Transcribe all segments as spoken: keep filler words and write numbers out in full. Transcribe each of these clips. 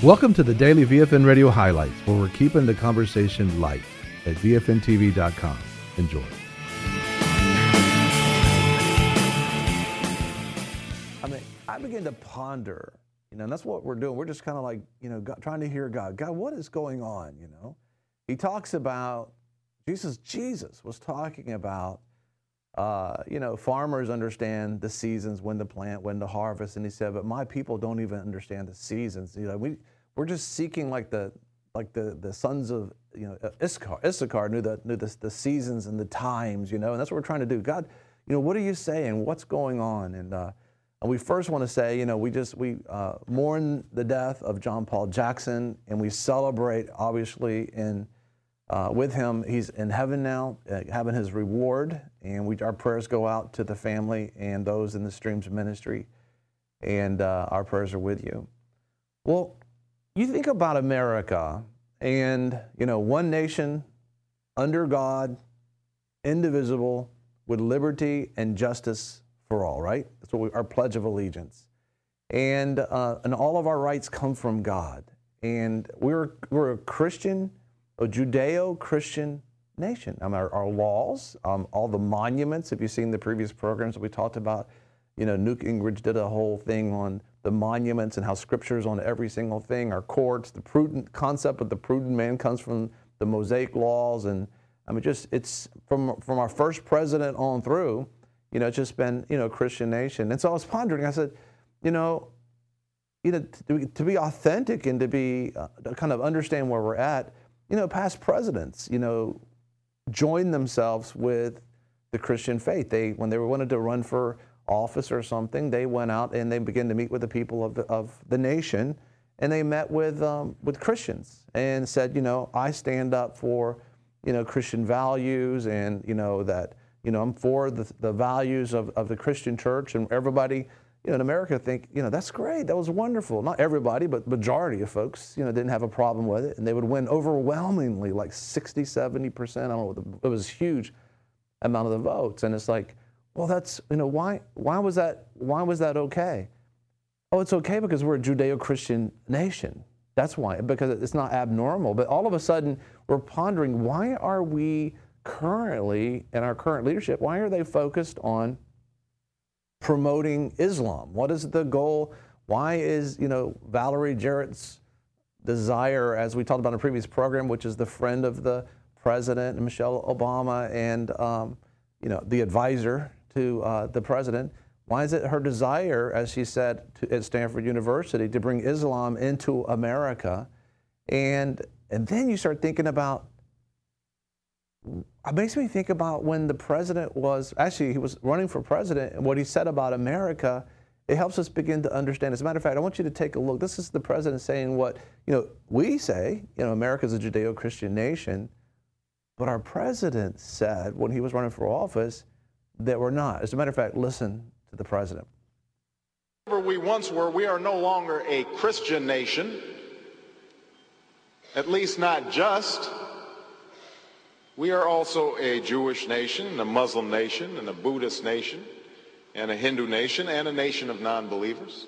Welcome to the Daily V F N Radio Highlights, where we're keeping the conversation light at V F N T V dot com. Enjoy. I mean, I begin to ponder, you know, and that's what we're doing. We're just kind of like, you know, God, trying to hear God. God, what is going on, you know? He talks about, Jesus, Jesus was talking about, uh, you know, farmers understand the seasons, when to plant, when to harvest. And he said, but my people don't even understand the seasons. You know, we, we're just seeking like the, like the, the sons of, you know, Issachar, Issachar knew, the, knew the, the seasons and the times, you know, and that's what we're trying to do. God, you know, what are you saying? What's going on? And, uh, and we first want to say, you know, we just, we uh, mourn the death of John Paul Jackson, and we celebrate, obviously, in Uh, with him. He's in heaven now, uh, having his reward, and we, our prayers go out to the family and those in the Streams ministry, and uh, our prayers are with you. Well, you think about America, and, you know, one nation, under God, indivisible, with liberty and justice for all, right? That's what we, our Pledge of Allegiance. And, uh, and all of our rights come from God. And we're, we're a Christian, a Judeo-Christian nation. I mean, our, our laws, um, all the monuments, if you've seen the previous programs that we talked about, you know, Newt Gingrich did a whole thing on the monuments and how scripture's on every single thing, our courts, the prudent concept of the prudent man comes from the Mosaic laws. And I mean, just, it's from, from our first president on through, you know, it's just been, you know, a Christian nation. And so I was pondering, I said, you know, you know, to, to be authentic and to be, uh, to kind of understand where we're at, you know, past presidents, you know, joined themselves with the Christian faith. They, when they wanted to run for office or something, they went out and they began to meet with the people of the, of the nation, and they met with um, with Christians and said, you know, I stand up for, you know, Christian values, and, you know, that, you know, I'm for the, the values of, of the Christian church. And everybody, you know, in America think, you know, that's great, that was wonderful. Not everybody, but majority of folks, you know, didn't have a problem with it. And they would win overwhelmingly, like sixty, seventy percent. I don't know, it was a huge amount of the votes. And it's like, well, that's, you know, why, why was that, why was that okay? Oh, it's okay because we're a Judeo-Christian nation. That's why, because it's not abnormal. But all of a sudden, we're pondering, why are we currently, in our current leadership, why are they focused on promoting Islam? What is the goal? Why is, you know, Valerie Jarrett's desire, as we talked about in a previous program, which is the friend of the president, Michelle Obama, and, um, you know, the advisor to uh, the president, why is it her desire, as she said to, at Stanford University, to bring Islam into America? And, and then you start thinking about, it makes me think about when the president was, actually he was running for president, and what he said about America, it helps us begin to understand. As a matter of fact, I want you to take a look. This is the president saying what, you know, we say, you know, America's a Judeo-Christian nation, but our president said when he was running for office that we're not. As a matter of fact, listen to the president. Whatever we once were, we are no longer a Christian nation, at least not just. We are also a Jewish nation, a Muslim nation, and a Buddhist nation, and a Hindu nation, and a nation of non-believers.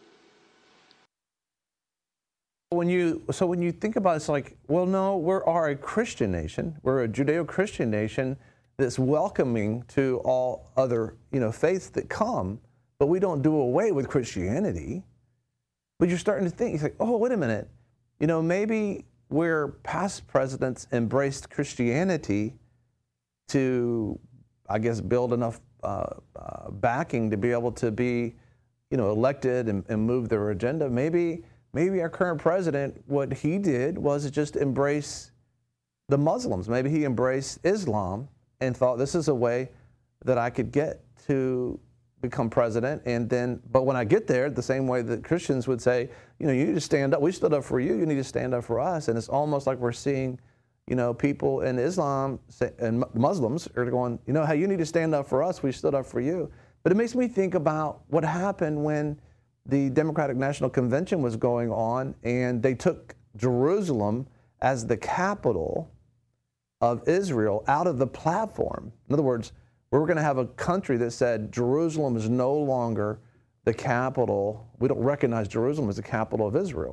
When you, so when you think about it, it's like, well, no, we are a Christian nation. We're a Judeo-Christian nation that's welcoming to all other, you know, faiths that come, but we don't do away with Christianity. But you're starting to think, you think, oh, wait a minute, you know, maybe where past presidents embraced Christianity to, I guess, build enough uh, uh, backing to be able to be, you know, elected and, and move their agenda, maybe maybe our current president, what he did was just embrace the Muslims. Maybe he embraced Islam and thought, this is a way that I could get to become president. And then, but when I get there, the same way that Christians would say, you know, you need to stand up. We stood up for you. You need to stand up for us. And it's almost like we're seeing, you know, people in Islam say, and Muslims are going, you know, hey, you need to stand up for us. We stood up for you. But it makes me think about what happened when the Democratic National Convention was going on, and they took Jerusalem as the capital of Israel out of the platform. In other words, we were going to have a country that said Jerusalem is no longer the capital. We don't recognize Jerusalem as the capital of Israel.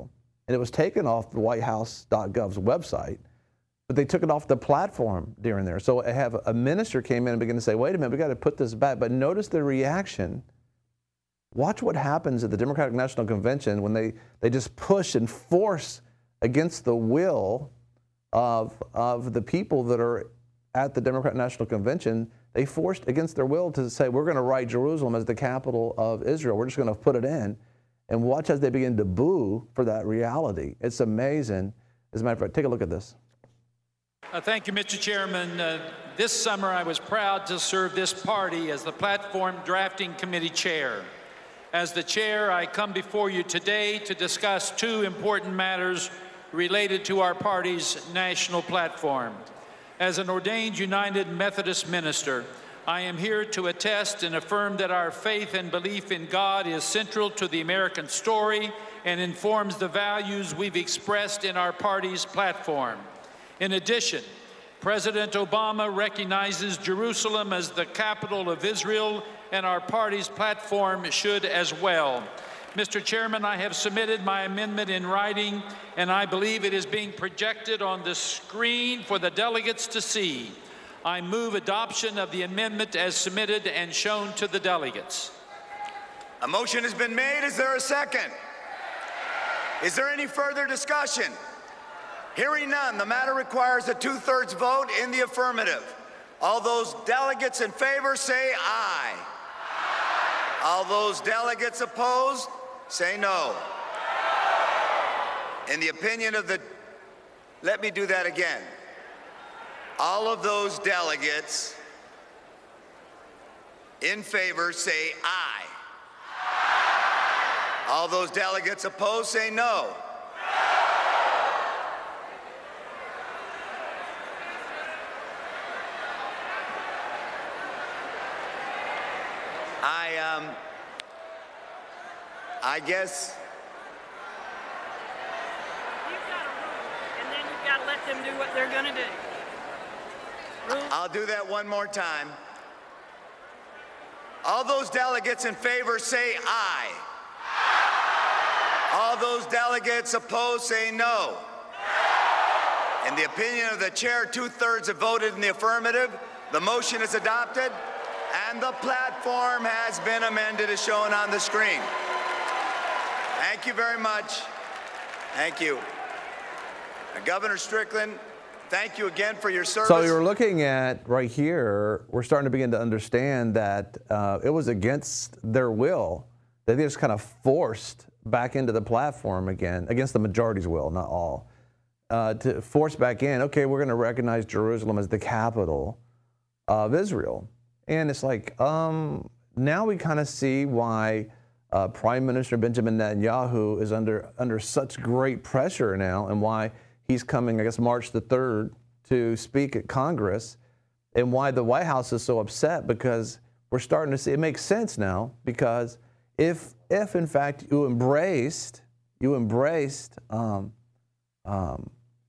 and it was taken off the white house dot gov's website, but they took it off the platform during there. So I have a minister came in and began to say, wait a minute, we got to put this back. But notice the reaction. Watch what happens at the Democratic National Convention when they, they just push and force against the will of, of the people that are at the Democratic National Convention. They forced against their will to say, we're going to write Jerusalem as the capital of Israel. We're just going to put it in. And watch as they begin to boo for that reality. It's amazing. As a matter of fact, take a look at this. Uh, thank you, Mister Chairman. Uh, this summer, I was proud to serve this party as the Platform Drafting Committee Chair. As the chair, I come before you today to discuss two important matters related to our party's national platform. As an ordained United Methodist minister, I am here to attest and affirm that our faith and belief in God is central to the American story and informs the values we've expressed in our party's platform. In addition, President Obama recognizes Jerusalem as the capital of Israel, and our party's platform should as well. Mister Chairman, I have submitted my amendment in writing, and I believe it is being projected on the screen for the delegates to see. I move adoption of the amendment as submitted and shown to the delegates. A motion has been made. Is there a second? Is there any further discussion? Hearing none, the matter requires a two-thirds vote in the affirmative. All those delegates in favor say aye. All those delegates opposed say no. In the opinion of the, let me do that again. All of those delegates in favor say aye. All those delegates opposed say no. I, um, I guess. You've got a rule, and then you've got to let them do what they're going to do. Rule. I'll do that one more time. All those delegates in favor say aye. All those delegates opposed say no. In the opinion of the chair, two-thirds have voted in the affirmative. The motion is adopted, and the platform has been amended as shown on the screen. Thank you very much. Thank you. Uh, Governor Strickland, thank you again for your service. So you're looking at right here, we're starting to begin to understand that uh, it was against their will that they just kind of forced back into the platform again, against the majority's will, not all, uh, to force back in, okay, we're going to recognize Jerusalem as the capital of Israel. And it's like, um, now we kind of see why uh, Prime Minister Benjamin Netanyahu is under under such great pressure now, and why he's coming, I guess, March the third to speak at Congress, and why the White House is so upset, because we're starting to see, it makes sense now, because if, if in fact you embraced, you embraced um, um,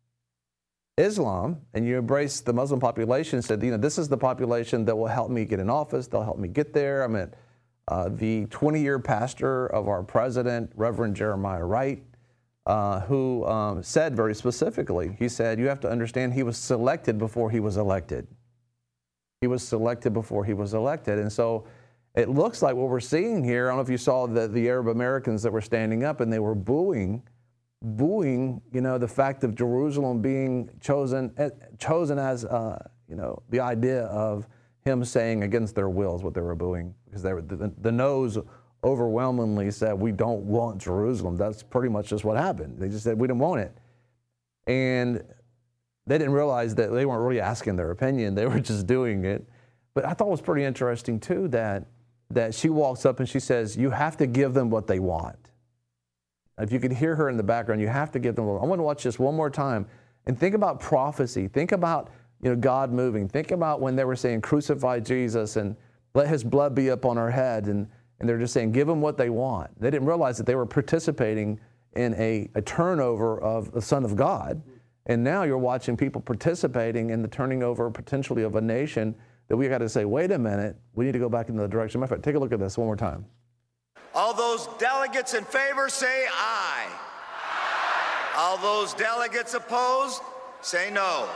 Islam, and you embrace the Muslim population, said, you know, this is the population that will help me get in office, they'll help me get there. I mean, uh, the twenty-year pastor of our president, Reverend Jeremiah Wright, uh, who um, said very specifically, he said, you have to understand he was selected before he was elected. He was selected before he was elected. And so it looks like what we're seeing here, I don't know if you saw the, the Arab Americans that were standing up and they were booing booing, you know, the fact of Jerusalem being chosen, chosen as, uh, you know, the idea of him saying against their will is what they were booing, because they were, the, the no's overwhelmingly said, we don't want Jerusalem. That's pretty much just what happened. They just said, we didn't want it. And they didn't realize that they weren't really asking their opinion. They were just doing it. But I thought it was pretty interesting, too, that, that she walks up and she says, you have to give them what they want. If you could hear her in the background, you have to give them. I want to watch this one more time and think about prophecy. Think about, you know, God moving. Think about when they were saying, crucify Jesus and let his blood be up on our head. And, and they're just saying, give them what they want. They didn't realize that they were participating in a, a turnover of the Son of God. And now you're watching people participating in the turning over potentially of a nation that we got to say, wait a minute, we need to go back in the direction. Matter of fact, take a look at this one more time. All those delegates in favor say aye. All those delegates opposed, say no.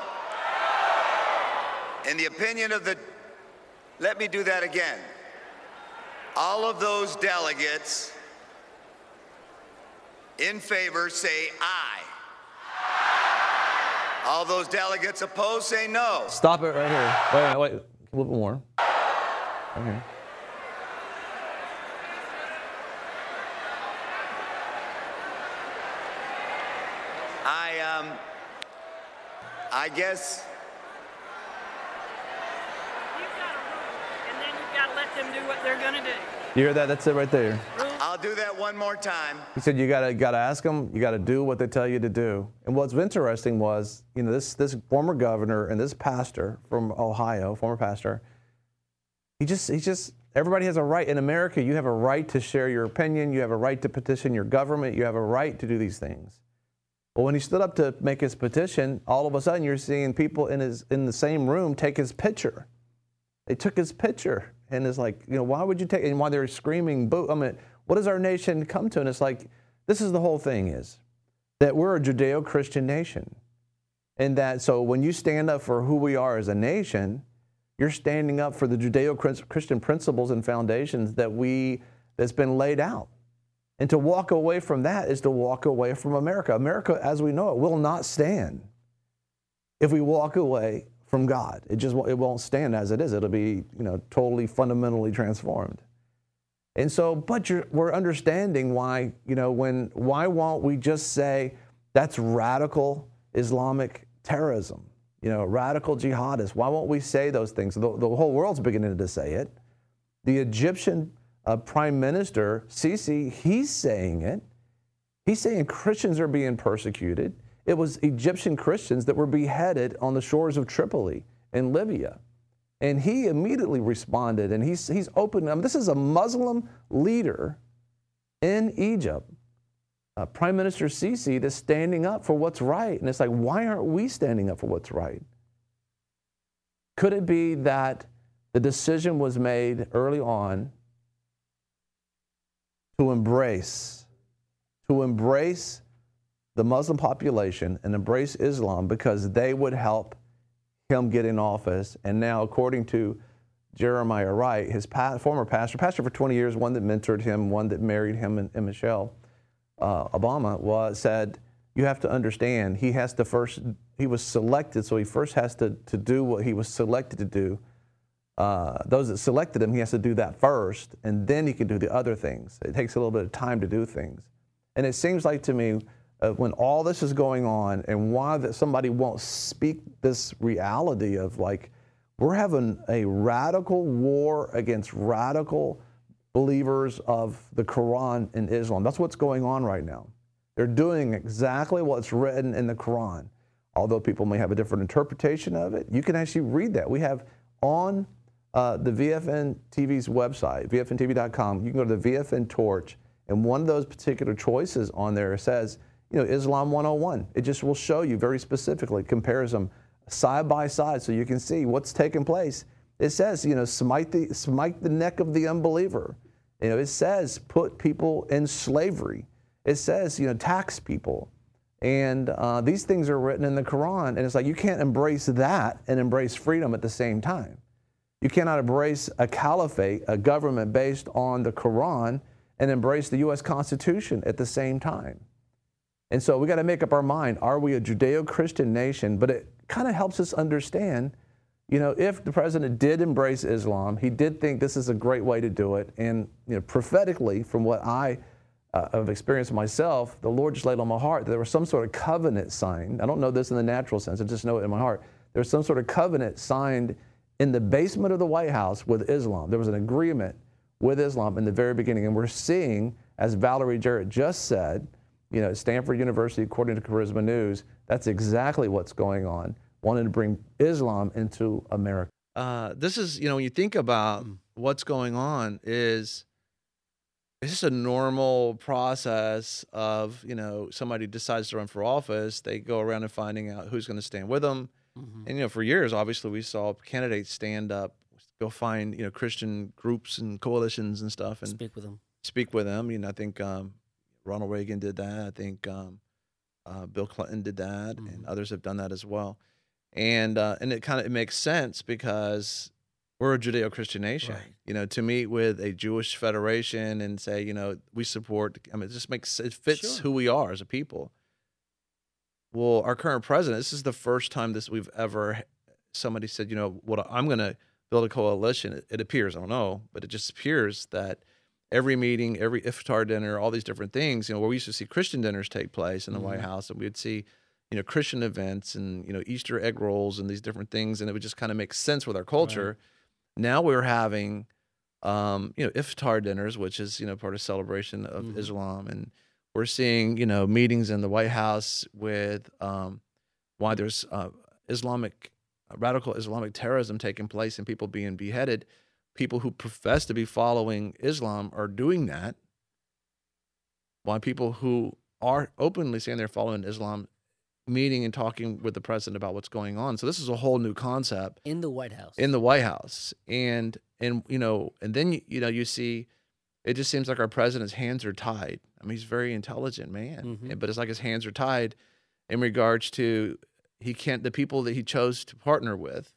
In the opinion of the, let me do that again. All of those delegates in favor say aye. All those delegates opposed say no. Stop it right here. Wait, wait, wait. A little bit more. Right here. I, um, I guess, You've got a rule, and then you've got to let them do what they're going to do. You hear that? That's it right there. I'll do that one more time. He said you gotta gotta ask them. You gotta do what they tell you to do. And what's interesting was, you know, this this former governor and this pastor from Ohio, former pastor. He just he just everybody has a right in America. You have a right to share your opinion. You have a right to petition your government. You have a right to do these things. But when he stood up to make his petition, all of a sudden you're seeing people in his in the same room take his picture. They took his picture. And it's like, you know, why would you take, and why they're screaming, boo, I mean, what does our nation come to? And it's like, this is the whole thing is that we're a Judeo-Christian nation. And that, so when you stand up for who we are as a nation, you're standing up for the Judeo-Christian principles and foundations that we, that's been laid out. And to walk away from that is to walk away from America. America, as we know it, will not stand if we walk away from God. It just it won't stand as it is. It'll be, you know, totally fundamentally transformed. And so, but you're, we're understanding why, you know, when why won't we just say that's radical Islamic terrorism, you know, radical jihadists? Why won't we say those things? The, the whole world's beginning to say it. The Egyptian uh, Prime Minister Sisi, he's saying it. He's saying Christians are being persecuted. It was Egyptian Christians that were beheaded on the shores of Tripoli in Libya. And he immediately responded, and he's, he's open. I mean, this is a Muslim leader in Egypt, uh, Prime Minister Sisi, that's standing up for what's right. And it's like, why aren't we standing up for what's right? Could it be that the decision was made early on to embrace, to embrace the Muslim population and embrace Islam because they would help him get in office? And now, according to Jeremiah Wright, his pa former pastor, pastor for twenty years, one that mentored him, one that married him and, and Michelle uh, Obama, was, said, you have to understand, he has to first, he was selected, so he first has to, to do what he was selected to do. Uh, those that selected him, he has to do that first, and then he can do the other things. It takes a little bit of time to do things. And it seems like to me, Uh, when all this is going on, and why that somebody won't speak this reality of, like, we're having a radical war against radical believers of the Quran and Islam. That's what's going on right now. They're doing exactly what's written in the Quran. Although people may have a different interpretation of it, you can actually read that. We have on uh, the V F N T V's website, V F N T V dot com, you can go to the V F N Torch, and one of those particular choices on there says, you know, Islam one oh one. It just will show you very specifically, compares them side by side so you can see what's taking place. It says, you know, smite the, smite the neck of the unbeliever. You know, it says put people in slavery. It says, you know, tax people. And uh, these things are written in the Quran. And it's like, you can't embrace that and embrace freedom at the same time. You cannot embrace a caliphate, a government based on the Quran, and embrace the U S Constitution at the same time. And so we got to make up our mind, are we a Judeo-Christian nation? But it kind of helps us understand, you know, if the president did embrace Islam, he did think this is a great way to do it. And, you know, prophetically, from what I uh, have experienced myself, the Lord just laid on my heart that there was some sort of covenant signed. I don't know this in the natural sense, I just know it in my heart. There was some sort of covenant signed in the basement of the White House with Islam. There was an agreement with Islam in the very beginning. And we're seeing, as Valerie Jarrett just said, you know, Stanford University, according to Charisma News, that's exactly what's going on, wanting to bring Islam into America. Uh, this is, you know, when you think about what's going on, is it's just a normal process of, you know, somebody decides to run for office, they go around and finding out who's going to stand with them. Mm-hmm. And, you know, for years, obviously, we saw candidates stand up, go find, you know, Christian groups and coalitions and stuff, and speak with them. Speak with them. You know, I think um, Ronald Reagan did that. I think um, Uh, Bill Clinton did that, Mm-hmm. and others have done that as well. And uh, and it kind of it makes sense because we're a Judeo-Christian nation. Right. You know, to meet with a Jewish federation and say, you know, we support. I mean, it just makes it fits Sure. who we are as a people. Well, our current president, this is the first time this we've ever somebody said, you know, what I'm going to build a coalition. It, it appears, I don't know, but it just appears that every meeting, every iftar dinner, all these different things, you know, where we used to see Christian dinners take place in the Mm-hmm. White House, and we'd see, you know, Christian events and, you know, Easter egg rolls and these different things, and it would just kind of make sense with our culture. Right. Now we're having, um, you know, iftar dinners, which is, you know, part of celebration of mm-hmm. Islam, and we're seeing, you know, meetings in the White House with um, why there's uh, Islamic, uh, radical Islamic terrorism taking place and people being beheaded. People who profess to be following Islam are doing that. Why people who are openly saying they're following Islam meeting and talking with the president about what's going on. So this is a whole new concept in the White House. In the White House, and and you know, and then you, you know you see. It just seems like our president's hands are tied. I mean, he's a very intelligent man, mm-hmm. but it's like his hands are tied in regards to he can't the people that he chose to partner with.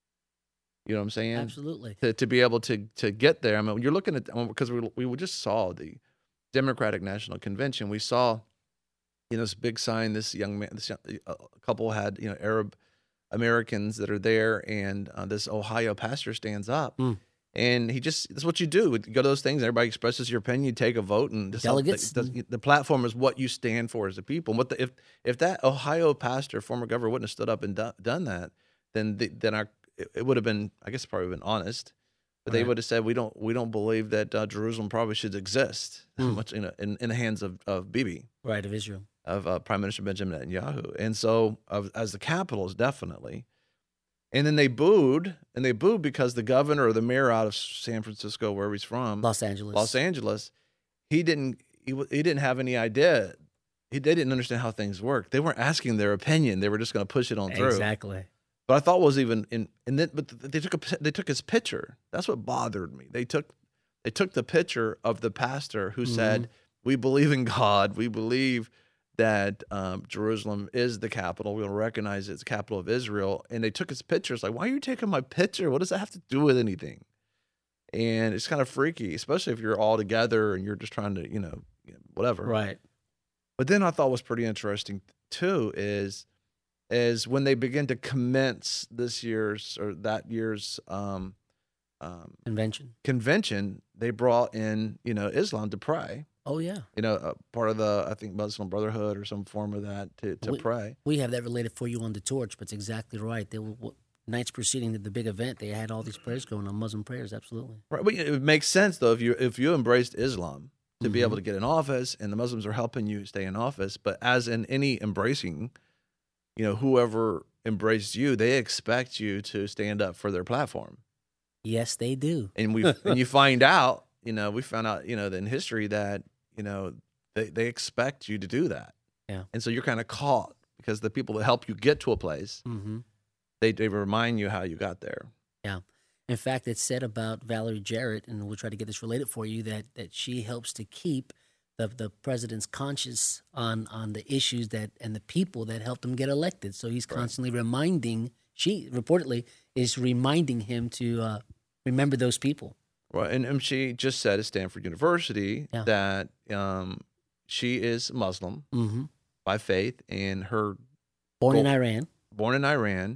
You know what I'm saying? Absolutely. To to be able to to get there. I mean, you're looking at because we we just saw the Democratic National Convention. We saw, you know, this big sign. This young man, this young, a couple had you know Arab Americans that are there, and uh, this Ohio pastor stands up. Mm. And he just, that's what you do. You go to those things, everybody expresses your opinion, you take a vote, and delegates. The, the, the platform is what you stand for as a people. And what the, if if that Ohio pastor, former governor, wouldn't have stood up and do, done that, then the, then our it, it would have been, I guess, probably been honest. But right. they would have said we don't we don't believe that uh, Jerusalem probably should exist mm. much you know in, in the hands of of Bibi, right, of Israel, of uh, Prime Minister Benjamin Netanyahu, and so of, as the capital is definitely. And then they booed, and they booed because the governor or the mayor out of San Francisco, wherever he's from, Los Angeles, Los Angeles, he didn't he, he didn't have any idea. He, they didn't understand how things work. They weren't asking their opinion. They were just going to push it on through. Exactly. But I thought was even in and then but they took a they took his picture. That's what bothered me. They took they took the picture of the pastor who mm-hmm. said, "We believe in God. We believe." That um, Jerusalem is the capital. We'll recognize it's the capital of Israel. And they took his pictures. Like, why are you taking my picture? What does that have to do with anything? And it's kind of freaky, especially if you're all together and you're just trying to, you know, whatever. Right. But then I thought was pretty interesting too is, is when they begin to commence this year's or that year's um, um, convention. Convention, they brought in, you know, Islam to pray. Oh, yeah. You know, uh, part of the, I think, Muslim Brotherhood or some form of that to, to we, pray. We have that related for you on the torch, but it's exactly right. They were, nights preceding the big event, they had all these prayers going on, Muslim prayers, absolutely. Right, but it makes sense, though, if you if you embraced Islam to mm-hmm. be able to get in office, and the Muslims are helping you stay in office, but as in any embracing, you know, whoever embraced you, they expect you to stand up for their platform. Yes, they do. And we and you find out, you know, we found out, you know, in history that, you know, they, they expect you to do that. Yeah. And so you're kind of caught because the people that help you get to a place, mm-hmm. they, they remind you how you got there. Yeah. In fact, it's said about Valerie Jarrett, and we'll try to get this related for you, that, that she helps to keep the, the president's conscious on, on the issues that and the people that helped him get elected. So he's constantly right. reminding, she reportedly is reminding him to uh, remember those people. Right, and, and she just said at Stanford University yeah. that um, she is Muslim mm-hmm. by faith, and her born goal, in Iran. Born in Iran,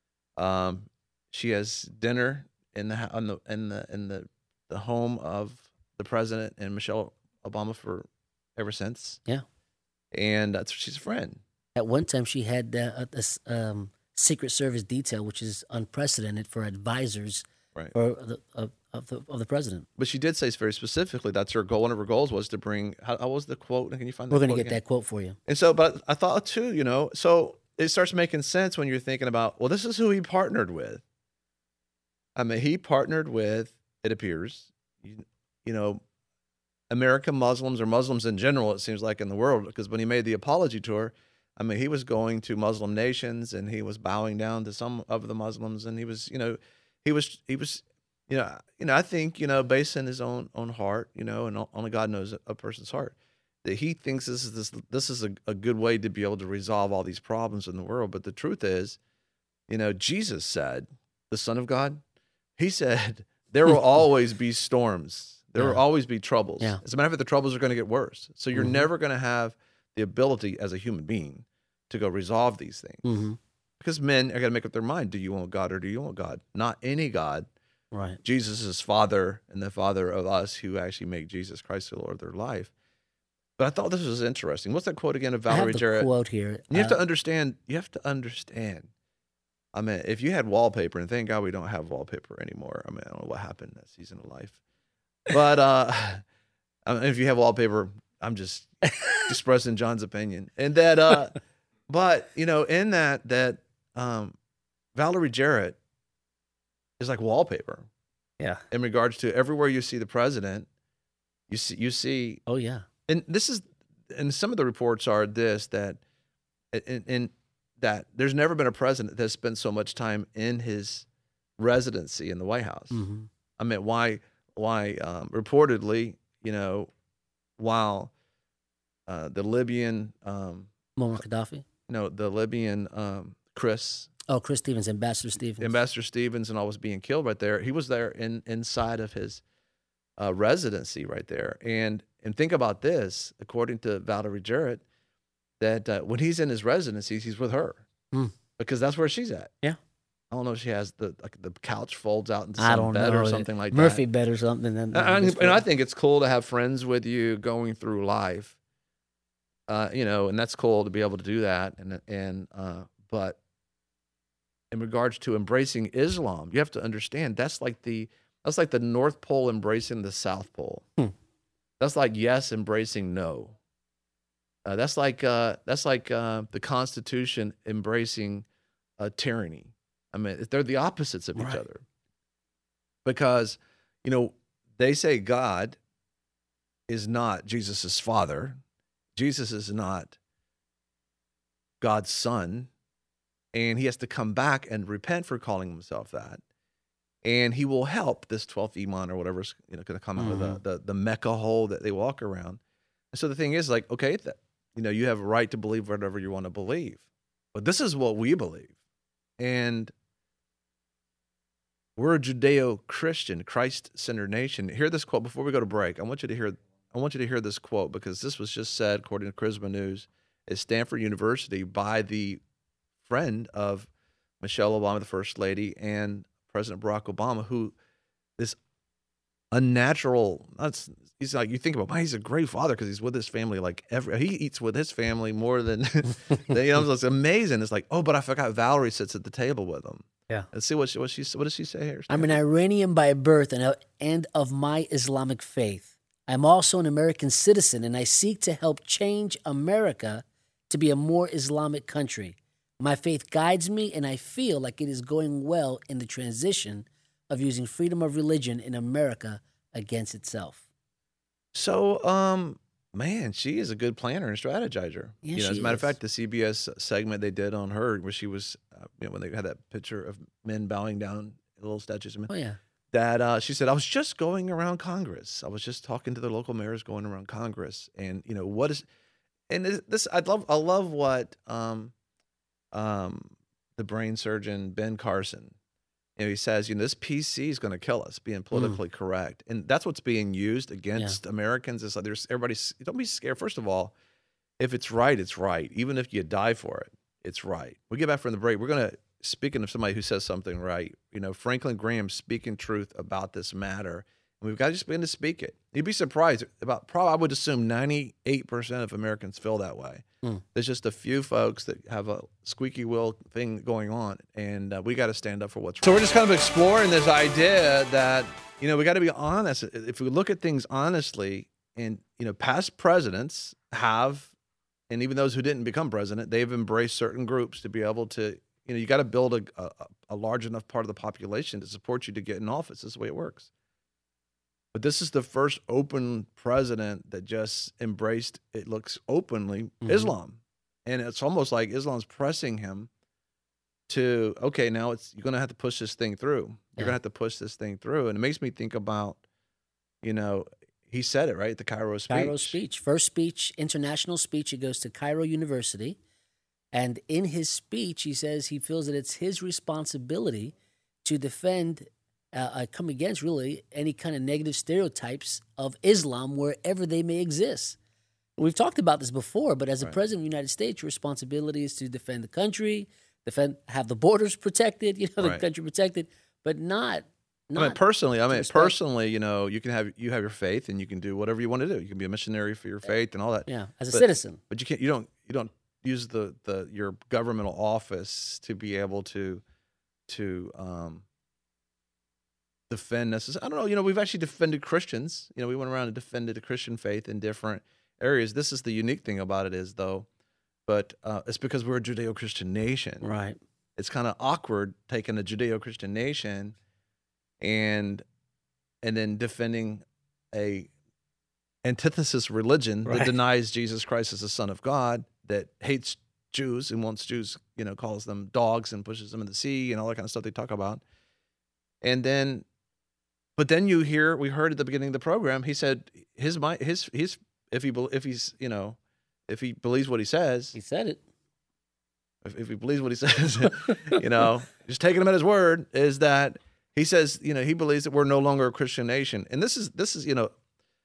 um, she has dinner in the on the in the in the the home of the president and Michelle Obama for ever since. Yeah, and that's she's a friend. At one time, she had uh, a, a um, Secret Service detail, which is unprecedented for advisors. Right. For the, of, of the of the president. But she did say very specifically that's her goal. One of her goals was to bring. How, how was the quote? Can you find? That We're going to get again? that quote for you. And so, but I thought too, you know, so it starts making sense when you're thinking about, well, this is who he partnered with. I mean, he partnered with. It appears, you, you know, American Muslims or Muslims in general. It seems like in the world, because when he made the apology tour, I mean, he was going to Muslim nations and he was bowing down to some of the Muslims, and he was, you know. He was, he was, you know, you know. I think, you know, based on his own own heart, you know, and only God knows a person's heart. that he thinks this is this this is a, a good way to be able to resolve all these problems in the world. But the truth is, you know, Jesus said, the Son of God, he said, there will always be storms. There Yeah. will always be troubles. Yeah. As a matter of fact, the troubles are going to get worse. So you're Mhm. never going to have the ability as a human being to go resolve these things. Mm-hmm. Because men are going to make up their mind. Do you want God or do you want God? Not any God. Right. Jesus is Father and the Father of us who actually make Jesus Christ the Lord of their life. But I thought this was interesting. What's that quote again of I have Valerie the Jarrett? quote here. You have Uh, to understand. You have to understand. I mean, if you had wallpaper, and thank God we don't have wallpaper anymore. I mean, I don't know what happened that season of life. But uh, I mean, if you have wallpaper, I'm just expressing John's opinion. And that, uh, but you know, in that, that um, Valerie Jarrett is like wallpaper yeah. in regards to everywhere you see the president. You see, you see, Oh yeah. and this is, and some of the reports are this that, in, in that there's never been a president that's spent so much time in his residency in the White House. Mm-hmm. I mean, why, why, um, reportedly, you know, while uh, the Libyan, um, Muammar Gaddafi. no, the Libyan um, Chris, Oh, Chris Stevens, Ambassador Stevens. Ambassador Stevens, and all was being killed right there. He was there in inside of his uh, residency right there, and and think about this. According to Valerie Jarrett, that uh, when he's in his residency, he's with her Hmm. because that's where she's at. Yeah. I don't know if she has the like the couch folds out into I some don't bed know. or something like Murphy that. bed or something. Then, And, and, and I think it's cool to have friends with you going through life. Uh, you know, and that's cool to be able to do that. And and uh, but in regards to embracing Islam, you have to understand that's like the that's like the North Pole embracing the South Pole. Hmm. That's like yes embracing no. Uh, that's like uh, that's like uh, the Constitution embracing uh, tyranny. I mean, they're the opposites of each Right. other. Because, you know, they say God is not Jesus's father. Jesus is not God's son. And he has to come back and repent for calling himself that. And he will help this twelfth Iman or whatever's you know, going to come out of the, the, the Mecca hole that they walk around. And so the thing is, like, okay, that, you know, you have a right to believe whatever you want to believe. But this is what we believe. And we're a Judeo-Christian, Christ-centered nation. Hear this quote before we go to break. I want you to hear I want you to hear this quote because this was just said, according to Charisma News, at Stanford University by the friend of Michelle Obama, the First Lady, and President Barack Obama, who this unnatural, that's, he's like, you think about, man, he's a great father because he's with his family like every, he eats with his family more than, than you know, it's amazing. It's like, oh, but I forgot Valerie sits at the table with him. Yeah. Let's see what she, what she, what does she say here? I'm an Iranian by birth and, and of my Islamic faith. I'm also an American citizen, and I seek to help change America to be a more Islamic country. My faith guides me, and I feel like it is going well in the transition of using freedom of religion in America against itself. So, um, man, she is a good planner and strategizer. Yeah, you know, as she a matter of is. fact, the C B S segment they did on her, where she was, uh, you know, when they had that picture of men bowing down, little statues of men. Oh, yeah. That uh, she said, I was just going around Congress. I was just talking to the local mayors going around Congress, and you know what is, and this, this I love. I love what um, um, the brain surgeon Ben Carson. You know, he says, you know, this P C is going to kill us, being politically correct, and that's what's being used against Americans. It's like there's everybody's. Don't be scared. First of all, if it's right, it's right. Even if you die for it, it's right. We get back from the break. We're gonna. Speaking of somebody who says something right, you know, Franklin Graham speaking truth about this matter, and we've got to just begin to speak it. You'd be surprised about, probably I would assume ninety-eight percent of Americans feel that way. Mm. There's just a few folks that have a squeaky wheel thing going on, and uh, we got to stand up for what's right. So we're just kind of exploring this idea that, you know, we got to be honest. If we look at things honestly, and, you know, past presidents have, and even those who didn't become president, they've embraced certain groups to be able to, you know, you got to build a, a, a large enough part of the population to support you to get in office. This is the way it works. But this is the first open president that just embraced, it looks openly, mm-hmm. Islam. And it's almost like Islam's pressing him to, okay, now it's you're going to have to push this thing through. You're Yeah. going to have to push this thing through. And it makes me think about, you know, he said it, right? The Cairo speech. Cairo speech. First speech, international speech. He goes to Cairo University. And in his speech, he says he feels that it's his responsibility to defend, uh, uh, come against really any kind of negative stereotypes of Islam wherever they may exist. We've talked about this before, but as a right. president of the United States, your responsibility is to defend the country, defend, have the borders protected, you know, the right. country protected, but not. Not I mean, personally, I mean, respect. personally, you know, you can have you have your faith, and you can do whatever you want to do. You can be a missionary for your faith and all that. Yeah, as a but, citizen. But you can't. You don't. You don't use the, the your governmental office to be able to to um, defend necessarily. I don't know. You know, we've actually defended Christians. You know, we went around and defended the Christian faith in different areas. This is the unique thing about it is though, but uh, it's because we're a Judeo-Christian nation. Right. It's kind of awkward taking a Judeo-Christian nation and and then defending a antithesis religion right. that denies Jesus Christ as the Son of God, that hates Jews and wants Jews, you know, calls them dogs and pushes them in the sea and all that kind of stuff they talk about. And then, but then you hear, we heard at the beginning of the program, he said his mind, his his if he if he's you know if he believes what he says, he said it. If, if he believes what he says, you know, just taking him at his word, is that he says, you know, he believes that we're no longer a Christian nation. And this is, this is, you know,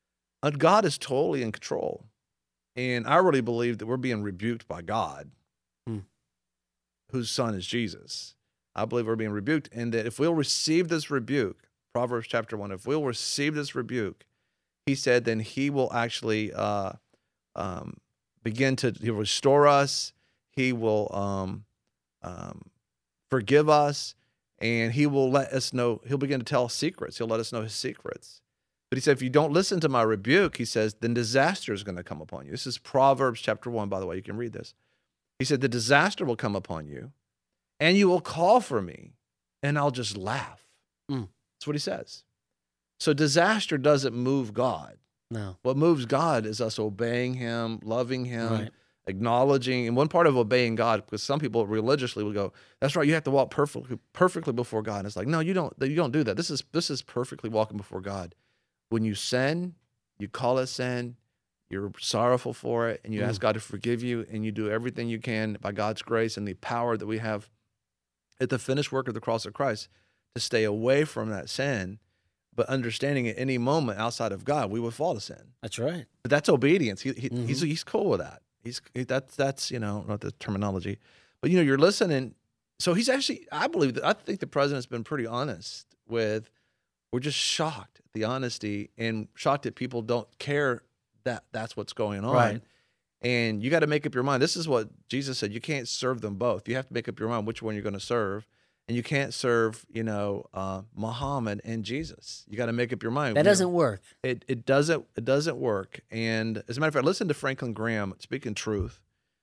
God is totally in control. And I really believe that we're being rebuked by God, hmm. whose son is Jesus. I believe we're being rebuked, and that if we'll receive this rebuke, Proverbs chapter one, if we'll receive this rebuke, he said, then he will actually uh, um, begin to he'll restore us. He will um, um, forgive us. And he will let us know, he'll begin to tell secrets. He'll let us know his secrets. But he said, if you don't listen to my rebuke, he says, then disaster is going to come upon you. This is Proverbs chapter one, by the way. You can read this. He said, the disaster will come upon you, and you will call for me, and I'll just laugh. Mm. That's what he says. So disaster doesn't move God. No. What moves God is us obeying him, loving him, right. acknowledging, and one part of obeying God, because some people religiously will go, that's right, you have to walk perfectly perfectly before God. And it's like, no, you don't you don't do that. This is this is perfectly walking before God. When you sin, you call it sin, you're sorrowful for it, and you mm. ask God to forgive you, and you do everything you can by God's grace and the power that we have at the finished work of the cross of Christ to stay away from that sin, but understanding at any moment outside of God, we would fall to sin. That's right. But that's obedience. He, he mm-hmm. he's he's cool with that. He's he, that's that's you know not the terminology, but you know you're listening. So he's actually, I believe that I think the president's been pretty honest with. We're just shocked at the honesty and shocked that people don't care that that's what's going on. Right. And you got to make up your mind. This is what Jesus said. You can't serve them both. You have to make up your mind which one you're going to serve. And you can't serve, you know, uh, Muhammad and Jesus. You got to make up your mind. That you doesn't know, work. It it doesn't it doesn't work. And as a matter of fact, listen to Franklin Graham speaking truth.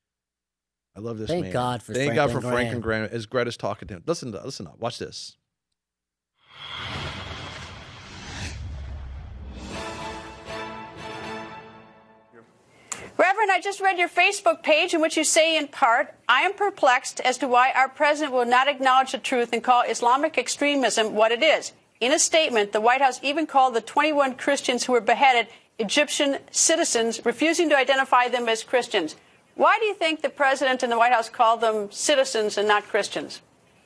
I love this Thank man. God for Thank Franklin God for Graham. Franklin Graham. As Greta's talking to him, listen to listen. To, watch this. Reverend, I just read your Facebook page in which you say in part, I am perplexed as to why our president will not acknowledge the truth and call Islamic extremism what it is. In a statement, the White House even called the twenty-one Christians who were beheaded Egyptian citizens, refusing to identify them as Christians. Why do you think the president and the White House call them citizens and not Christians?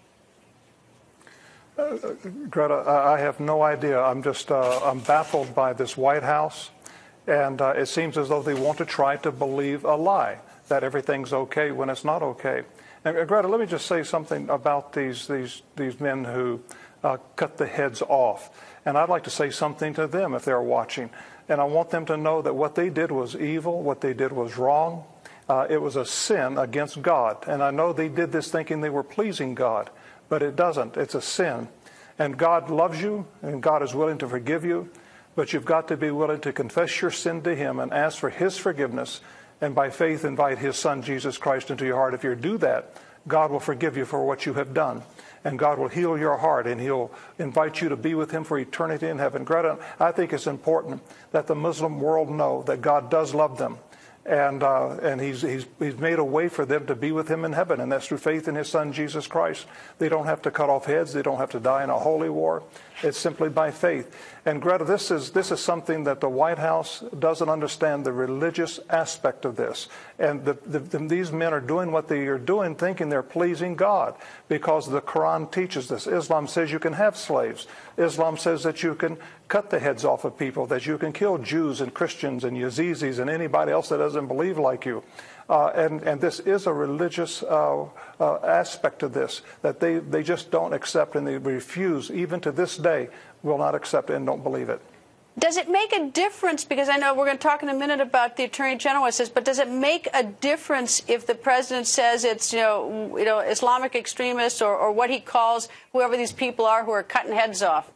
Uh, Greta, I have no idea. I'm just uh, I'm baffled by this White House. And uh, it seems as though they want to try to believe a lie, that everything's okay when it's not okay. And uh, Greta, let me just say something about these these these men who uh, cut the heads off. And I'd like to say something to them if they're watching. And I want them to know that what they did was evil, what they did was wrong. Uh, it was a sin against God. And I know they did this thinking they were pleasing God, but it doesn't. It's a sin. And God loves you, and God is willing to forgive you. But you've got to be willing to confess your sin to him and ask for his forgiveness, and by faith invite his son, Jesus Christ, into your heart. If you do that, God will forgive you for what you have done, and God will heal your heart, and he'll invite you to be with him for eternity in heaven. Greta, I think it's important that the Muslim world know that God does love them. And uh, and he's, he's he's made a way for them to be with him in heaven, and that's through faith in his son, Jesus Christ. They don't have to cut off heads. They don't have to die in a holy war. It's simply by faith. And Greta, this is this is something that the White House doesn't understand, the religious aspect of this. And the, the, the, these men are doing what they are doing thinking they're pleasing God, because the Quran teaches this. Islam says you can have slaves. Islam says that you can cut the heads off of people, that you can kill Jews and Christians and Yazidis and anybody else that doesn't believe like you. Uh, and, and this is a religious uh, uh, aspect of this that they, they just don't accept, and they refuse, even to this day, will not accept it and don't believe it. Does it make a difference, because I know we're going to talk in a minute about the Attorney General says, but does it make a difference if the President says it's, you know, you know Islamic extremists or, or what he calls whoever these people are who are cutting heads off?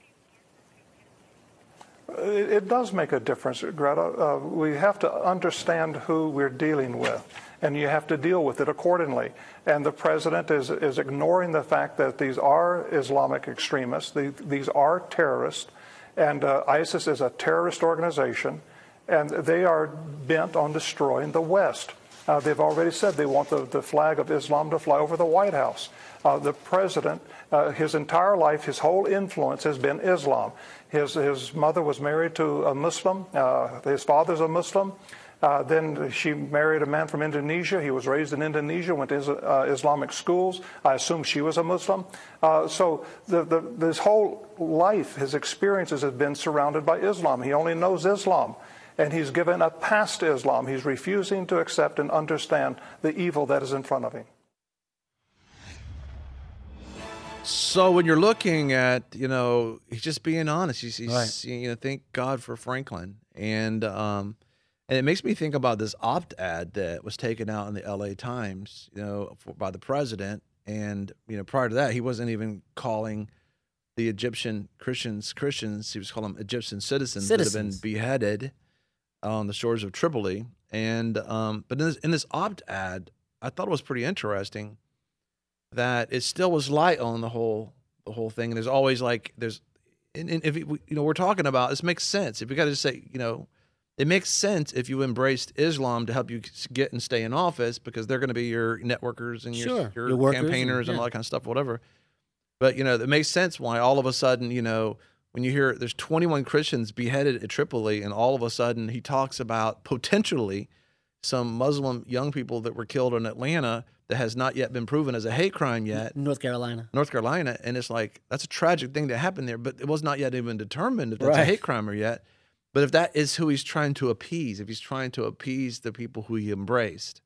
It, it does make a difference, Greta. Uh, we have to understand who we're dealing with, and you have to deal with it accordingly. And the President is, is ignoring the fact that these are Islamic extremists. These, these are terrorists. And uh, ISIS is a terrorist organization, and they are bent on destroying the West. Uh, they've already said they want the, the flag of Islam to fly over the White House. Uh, the president, uh, his entire life, his whole influence has been Islam. His, his mother was married to a Muslim. Uh, his father's a Muslim. Uh, then she married a man from Indonesia. He was raised in Indonesia, went to uh, Islamic schools. I assume she was a Muslim. Uh, so the, the, this whole life, his experiences have been surrounded by Islam. He only knows Islam. And he's given a pass to Islam. He's refusing to accept and understand the evil that is in front of him. So when you're looking at, you know, he's just being honest. He's, he's Right. you know, thank God for Franklin. And, um, And it makes me think about this opt-ad that was taken out in the L A Times, you know, for, by the president. And, you know, prior to that, he wasn't even calling the Egyptian Christians Christians. He was calling them Egyptian citizens, Citizens. that have been beheaded on the shores of Tripoli. And um, but in this, in this opt-ad, I thought it was pretty interesting that it still was light on the whole the whole thing. And there's always like there's, and, and if you know, we're talking about this makes sense. If you got to say, you know. It makes sense if you embraced Islam to help you get and stay in office, because they're going to be your networkers and your, Sure. your, Your workers campaigners and- and all yeah. that kind of stuff, whatever. But, you know, it makes sense why all of a sudden, you know, when you hear there's twenty-one Christians beheaded at Tripoli, and all of a sudden he talks about potentially some Muslim young people that were killed in Atlanta that has not yet been proven as a hate crime yet. North Carolina. North Carolina. And it's like, that's a tragic thing that happened there, but it was not yet even determined if that's a Right. hate crime or yet. But if that is who he's trying to appease, if he's trying to appease the people who he embraced,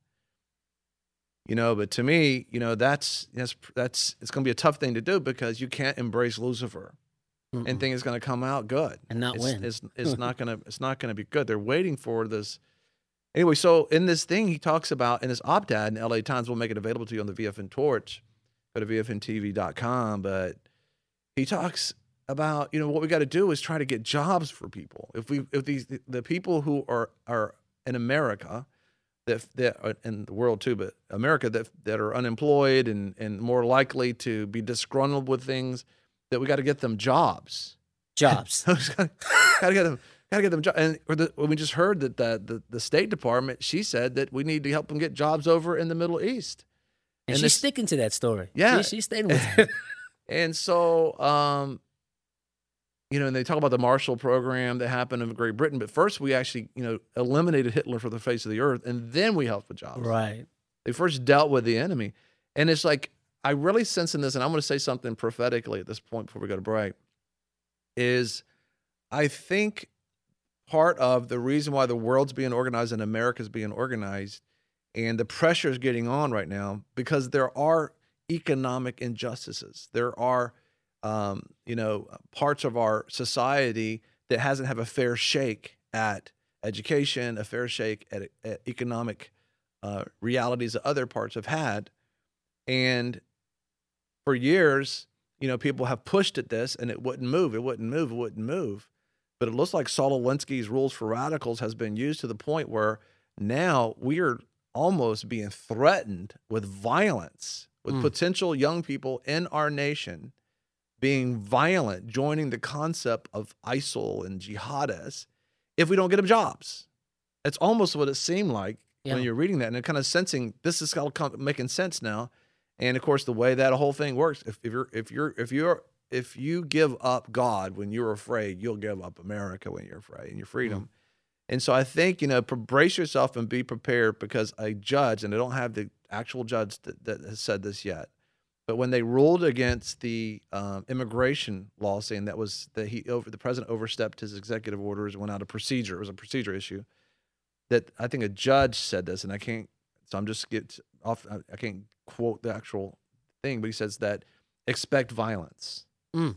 you know, but to me, you know, that's, that's, that's it's going to be a tough thing to do, because you can't embrace Lucifer Mm-mm. and think it's going to come out good And not it's, win. It's, it's not going to, it's not going to be good. They're waiting for this. Anyway, so in this thing, he talks about in this opt-ad in L A Times, we'll make it available to you on the V F N Torch, go to V F N T V dot com. But he talks about, you know, what we got to do is try to get jobs for people. If we, if these, the people who are, are in America, that, that are in the world too, but America that, that are unemployed and, and more likely to be disgruntled with things, that we got to get them jobs. Jobs. got to get them, got to get them jobs. And or the, when we just heard that the, the, the State Department, she said that we need to help them get jobs over in the Middle East. And, And she's this- sticking to that story. Yeah. She, she's staying with it. And so, um, you know, and they talk about the Marshall Program that happened in Great Britain. But first, we actually, you know, eliminated Hitler from the face of the earth, and then we helped with jobs. Right. They first dealt with the enemy. And it's like, I really sense in this, and I'm going to say something prophetically at this point before we go to break, is I think part of the reason why the world's being organized and America's being organized and the pressure is getting on right now, because there are economic injustices. There are, um, you know, parts of our society that hasn't have a fair shake at education, a fair shake at, at economic uh, realities that other parts have had. And for years, you know, people have pushed at this and it wouldn't move, it wouldn't move, it wouldn't move. But it looks like Saul Alinsky's Rules for Radicals has been used to the point where now we are almost being threatened with violence, with Mm. potential young people in our nation being violent, joining the concept of ISIL and jihadists if we don't get them jobs. It's almost what it seemed like Yeah. when you're reading that, and they're kind of sensing this is all com- making sense now. And of course, the way that whole thing works, if, if you're if you're if you're if you give up God when you're afraid, you'll give up America when you're afraid and your freedom. Mm-hmm. And so I think, you know, brace yourself and be prepared, because a judge, and they don't have the actual judge that, that has said this yet, but when they ruled against the um, immigration law, saying that was that he over the president overstepped his executive orders and went out of procedure, it was a procedure issue. That I think a judge said this, and I can't, so I'm just get off. I, I can't quote the actual thing, but he says that expect violence. Mm.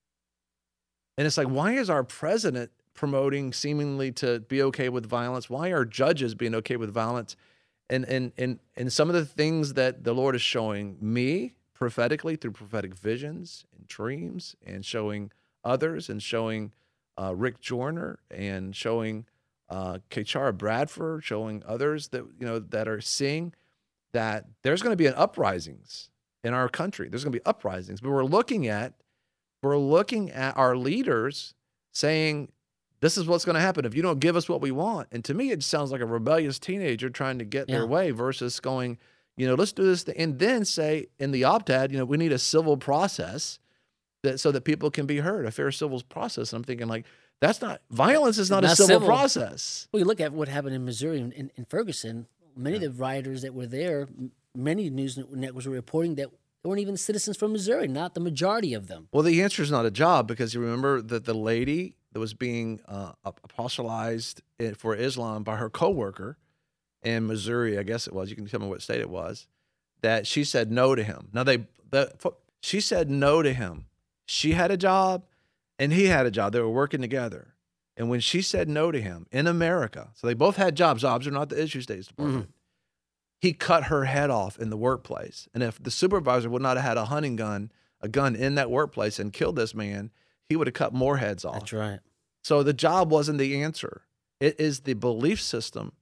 And it's like, why is our president promoting seemingly to be okay with violence? Why are judges being okay with violence? And and and and some of the things that the Lord is showing me prophetically through prophetic visions and dreams, and showing others, and showing uh, Rick Joyner, and showing uh, Kachara Bradford, showing others that you know that are seeing that there's going to be an uprisings in our country. There's going to be uprisings, but we're looking at we're looking at our leaders saying, this is what's going to happen if you don't give us what we want. And to me, it sounds like a rebellious teenager trying to get Yeah. their way, versus going, you know, let's do this thing. And then say in the opt-ad, you know, we need a civil process that so that people can be heard, a fair civil process. And I'm thinking, like, that's not, violence is not, Not a civil, civil. process. Well, you look at what happened in Missouri, in, in, in Ferguson, many of the rioters that were there, m- many news networks were reporting that they weren't even citizens from Missouri, not the majority of them. Well, the answer is not a job, because you remember that the lady that was being uh, apostolized for Islam by her coworker in Missouri, I guess it was. You can tell me what state it was. That she said no to him. Now they, the, she said no to him. She had a job, and he had a job. They were working together. And when she said no to him in America, so they both had jobs. Jobs are not the issue States Department. Mm-hmm. He cut her head off in the workplace. And if the supervisor would not have had a hunting gun, a gun in that workplace and killed this man, he would have cut more heads off. That's right. So the job wasn't the answer. It is the belief system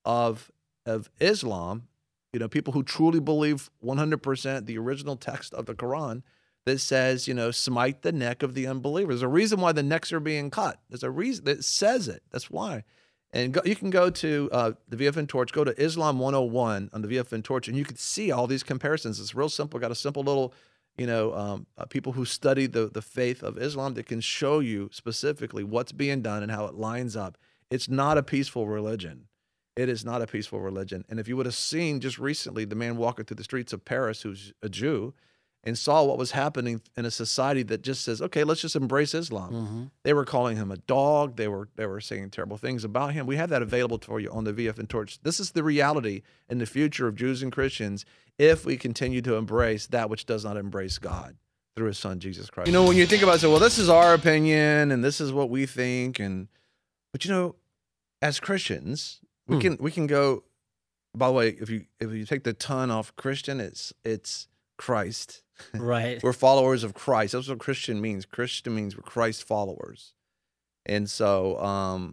of of Islam, you know, people who truly believe one hundred percent the original text of the Quran that says, you know, smite the neck of the unbeliever. There's a reason why the necks are being cut. There's a reason that says it. That's why. And go, you can go to uh, the V F N Torch, go to Islam one oh one on the V F N Torch, and you can see all these comparisons. It's real simple. Got a simple little, you know, um, uh, people who study the, the faith of Islam that can show you specifically what's being done and how it lines up. It's not a peaceful religion. It is not a peaceful religion. And if you would have seen just recently the man walking through the streets of Paris who's a Jew and saw what was happening in a society that just says, okay, let's just embrace Islam. Mm-hmm. They were calling him a dog. They were they were saying terrible things about him. We have that available for you on the V F N Torch. This is the reality in the future of Jews and Christians if we continue to embrace that which does not embrace God through his son, Jesus Christ. You know, when you think about it, so, well, this is our opinion and this is what we think. and But, you know, as Christians, we hmm. can we can go, by the way, if you if you take the ton off Christian, it's it's Christ. Right. We're followers of Christ. That's what Christian means. Christian means we're Christ followers. And so um,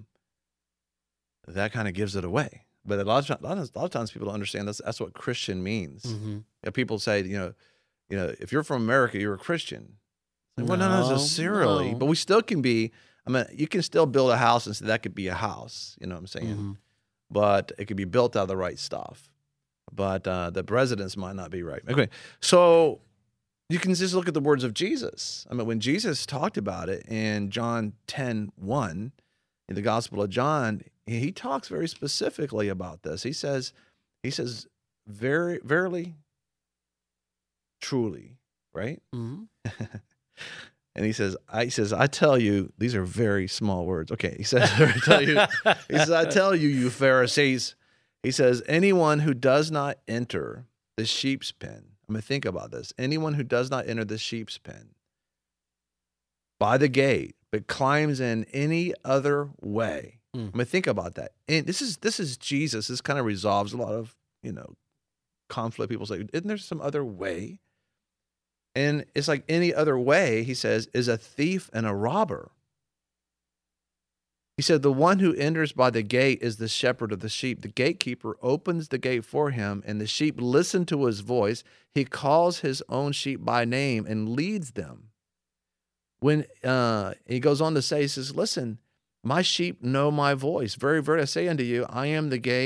that kind of gives it away. But a lot of, a lot of, a lot of times people don't understand that's, that's what Christian means. Mm-hmm. You know, people say, you know, you know, if you're from America, you're a Christian. Like, well, no, not necessarily. no. But we still can be, I mean, you can still build a house and say that could be a house. You know what I'm saying? Mm-hmm. But it could be built out of the right stuff. But uh, the residents might not be right. Okay, so you can just look at the words of Jesus. I mean, when Jesus talked about it in John ten one, in the Gospel of John, he talks very specifically about this. He says, he says, very, verily, truly, right? Mm-hmm. And he says, I he says, I tell you, these are very small words. Okay, he says, I tell you, he says, I tell you, you Pharisees, he says, anyone who does not enter the sheep's pen. I mean, think about this. Anyone who does not enter the sheep's pen by the gate, but climbs in any other way. Mm. I mean, think about that. And this is this is Jesus. This kind of resolves a lot of, you know, conflict. People say, isn't there some other way? And it's like any other way, he says, is a thief and a robber. He said, the one who enters by the gate is the shepherd of the sheep. The gatekeeper opens the gate for him, and the sheep listen to his voice. He calls his own sheep by name and leads them. When uh, he goes on to say, he says, listen, my sheep know my voice. Very, very, I say unto you, I am the gate.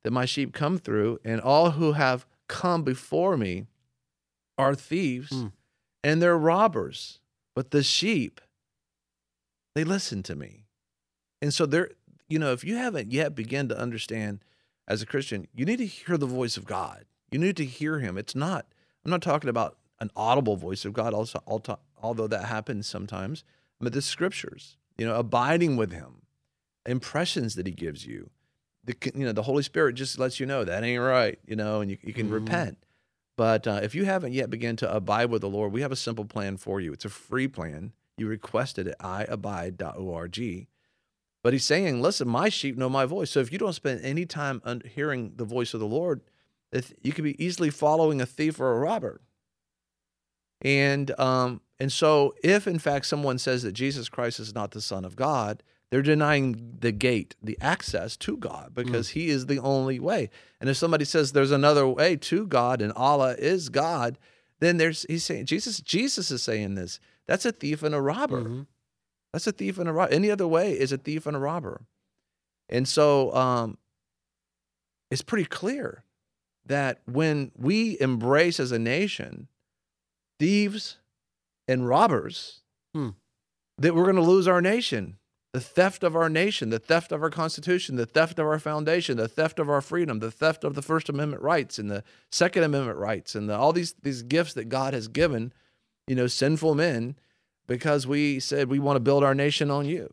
that my sheep come through, and all who have come before me are thieves mm. and they're robbers. But the sheep, they listen to me. And so they're, you know, if you haven't yet begun to understand as a Christian, you need to hear the voice of God. You need to hear him. It's not, I'm not talking about an audible voice of God, also, although that happens sometimes, but the scriptures, you know, abiding with him, impressions that he gives you. The, you know, the Holy Spirit just lets you know that ain't right, you know, and you, you can mm-hmm. repent. But uh, if you haven't yet begun to abide with the Lord, we have a simple plan for you. It's a free plan. You request it at i abide dot org. But he's saying, listen, my sheep know my voice. So if you don't spend any time un- hearing the voice of the Lord, you could be easily following a thief or a robber. And um, and so if, in fact, someone says that Jesus Christ is not the Son of God, they're denying the gate, the access to God, because mm. he is the only way. And if somebody says there's another way to God and Allah is God, then there's he's saying Jesus Jesus is saying this. That's a thief and a robber. Mm-hmm. That's a thief and a robber. Any other way is a thief and a robber. And so um, it's pretty clear that when we embrace as a nation thieves and robbers, hmm. that we're going to lose our nation. The theft of our nation, the theft of our Constitution, the theft of our foundation, the theft of our freedom, the theft of the First Amendment rights and the Second Amendment rights, and the, all these these gifts that God has given, you know, sinful men, because we said we want to build our nation on you.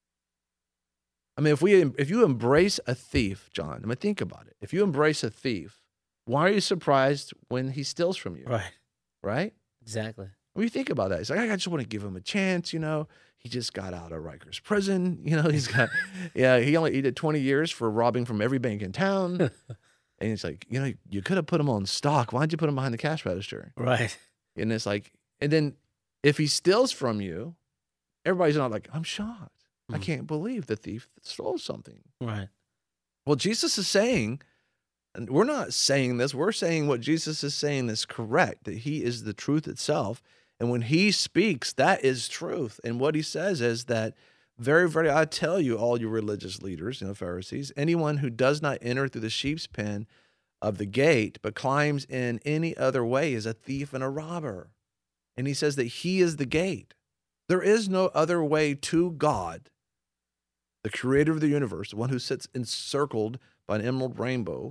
I mean, if we if you embrace a thief, John, I mean, think about it. If you embrace a thief, why are you surprised when he steals from you? Right. Right? Exactly. When you think about that, it's like, I just want to give him a chance, you know. He just got out of Rikers prison. You know, he's got, yeah, he only he did twenty years for robbing from every bank in town. And it's like, you know, you could have put him on stock. Why'd you put him behind the cash register? Right. And it's like, and then if he steals from you, everybody's not like, I'm shocked. Mm. I can't believe the thief stole something. Right. Well, Jesus is saying, and we're not saying this, we're saying what Jesus is saying is correct, that he is the truth itself. And when he speaks, that is truth. And what he says is that very, very, I tell you, all you religious leaders, you know, Pharisees, anyone who does not enter through the sheep's pen of the gate, but climbs in any other way is a thief and a robber. And he says that he is the gate. There is no other way to God, the creator of the universe, the one who sits encircled by an emerald rainbow.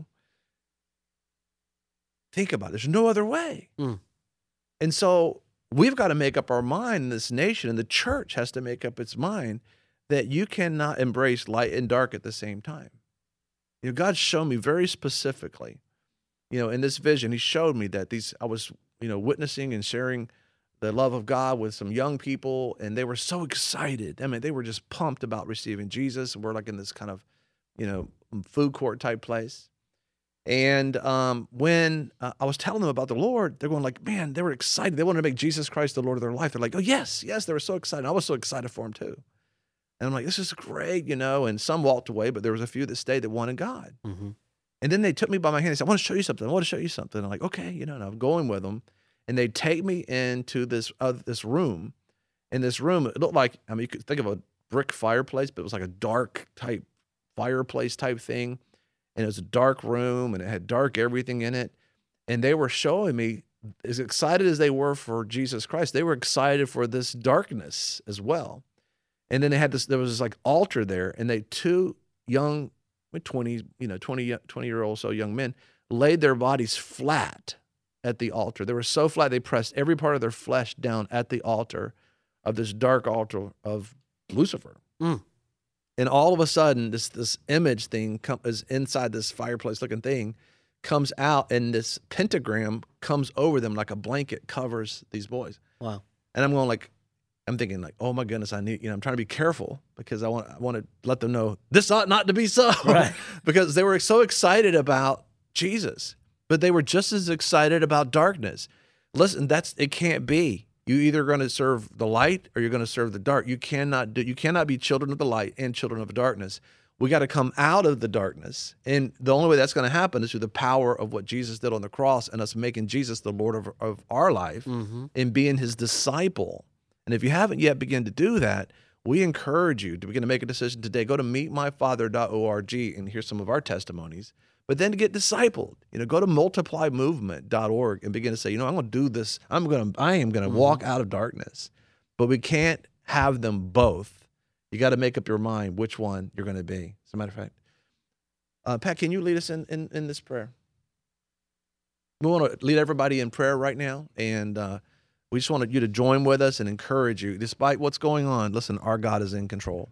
Think about it. There's no other way. Mm. And so we've got to make up our mind in this nation, and the church has to make up its mind that you cannot embrace light and dark at the same time. You know, God showed me very specifically, you know, in this vision, he showed me that these, I was, you know, witnessing and sharing the love of God with some young people, and they were so excited. I mean, they were just pumped about receiving Jesus. And we're like in this kind of, you know, food court type place. And um, when uh, I was telling them about the Lord, they're going like, man, they were excited. They wanted to make Jesus Christ the Lord of their life. They're like, oh, yes, yes. They were so excited. I was so excited for them too. And I'm like, this is great, you know. And some walked away, but there was a few that stayed that wanted God. Mm-hmm. And then they took me by my hand. They said, I want to show you something. I want to show you something. I'm like, okay, you know, and I'm going with them. And they take me into this uh, this room. In this room, it looked like, I mean, you could think of a brick fireplace, but it was like a dark type fireplace type thing. And it was a dark room, and it had dark everything in it. And they were showing me, as excited as they were for Jesus Christ, they were excited for this darkness as well. And then they had this, there was this like altar there, and they, two young, twenty, you know, twenty, twenty year old so young men laid their bodies flat at the altar. They were so flat, they pressed every part of their flesh down at the altar of this dark altar of Lucifer. Mm. And all of a sudden, this this image thing com- is inside this fireplace-looking thing, comes out, and this pentagram comes over them like a blanket covers these boys. Wow! And I'm going like, I'm thinking like, oh my goodness, I need, you know, I'm trying to be careful because I want I want to let them know this ought not to be so, right? Because they were so excited about Jesus, but they were just as excited about darkness. Listen, that's it can't be. You either going to serve the light or you're going to serve the dark. You cannot do. You cannot be children of the light and children of darkness. We got to come out of the darkness, and the only way that's going to happen is through the power of what Jesus did on the cross and us making Jesus the Lord of, of our life mm-hmm. and being His disciple. And if you haven't yet begun to do that, we encourage you to begin to make a decision today. Go to meet my father dot org and hear some of our testimonies. but then to get discipled. You know, go to multiply movement dot org and begin to say, you know, I'm going to do this. I'm going to, I am going to mm-hmm. walk out of darkness. But we can't have them both. You got to make up your mind which one you're going to be. As a matter of fact, uh, Pat, can you lead us in, in, in this prayer? We want to lead everybody in prayer right now, and uh, we just wanted you to join with us and encourage you. Despite what's going on, listen, our God is in control.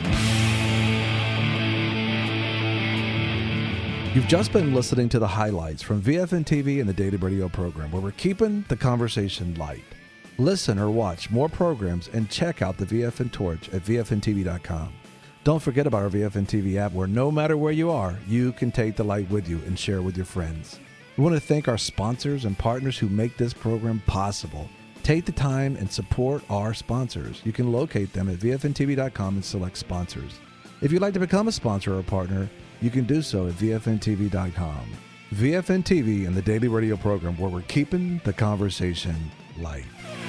You've just been listening to the highlights from V F N T V and the Daily Radio program, where we're keeping the conversation light. Listen or watch more programs and check out the V F N Torch at V F N T V dot com. Don't forget about our V F N T V app, where no matter where you are, you can take the light with you and share with your friends. We want to thank our sponsors and partners who make this program possible. Take the time and support our sponsors. You can locate them at V F N T V dot com and select sponsors. If you'd like to become a sponsor or a partner, you can do so at V F N T V dot com. V F N T V and the Daily Radio program, where we're keeping the conversation light.